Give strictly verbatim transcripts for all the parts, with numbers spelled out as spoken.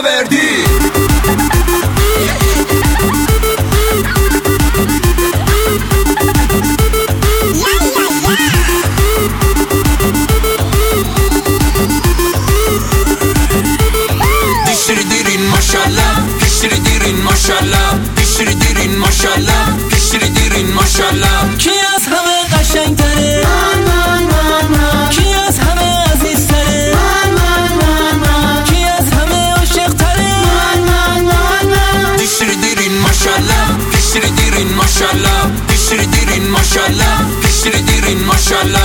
خداوردی. Pişiri dirin maşallah, pişiri dirin maşallah, pişiri dirin maşallah, pişiri dirin maşallah. کی از همه قشنگ‌تره؟ کی از همه عزیزتره؟ کی از همه عاشق‌تره؟ Pişiri dirin maşallah, pişiri dirin maşallah, pişiri dirin maşallah, pişiri dirin maşallah.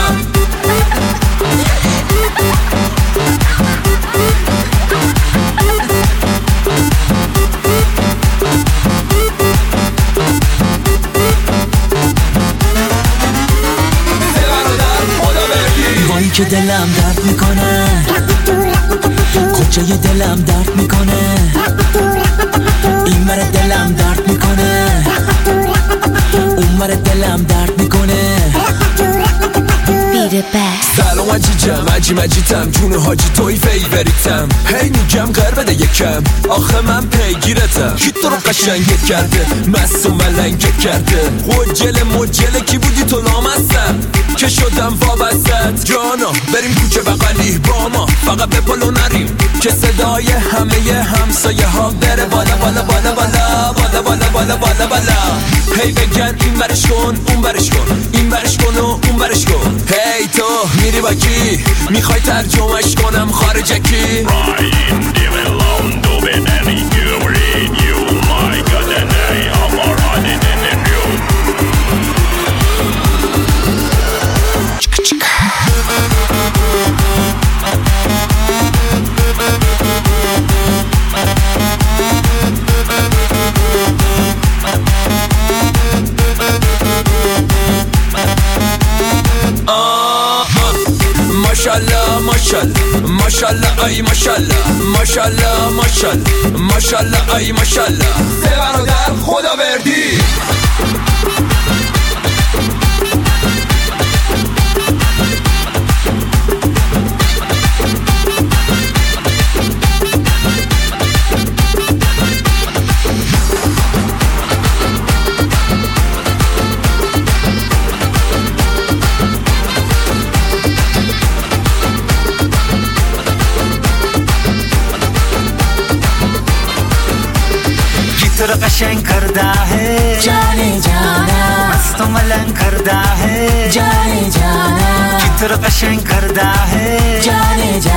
وای که دلم درد میکنه، کجای دلم درد میکنه، این مر دلم درد میکنه، اون مر دلم درد میکنه. سلام عجیجم عجیم عجیتم جون حاجی توی فیوریتم. هی میگم غر بده یکم آخه من پیگیرتم. کی تو رو قشنگت کرده مست و ملنگت کرده؟ خوجل مجله کی بودی تو لامستم که شدم وابستت. جانا بریم کوچه بغلی با ما فقط به پلو نریم که صدای همه همسایه ها بره بالا بالا بالا بالا بالا بالا بالا بالا بالا. هی بگن این برش کن اون برش کن، این برش کن و اون برش کن. هی تو میری با کی میخوای ترجمهش کنم خارجکی؟ ماشالله ماشالله ماشالله ای ماشالله ماشالله ماشالله ماشالله ای ماشالله. سه برادر خداوردی. تو رو قشنگ کرده ہے جان جانم، مست و ملنگ کرده ہے جان جانم، کی تو رو قشنگ کرده ہے جان جانم.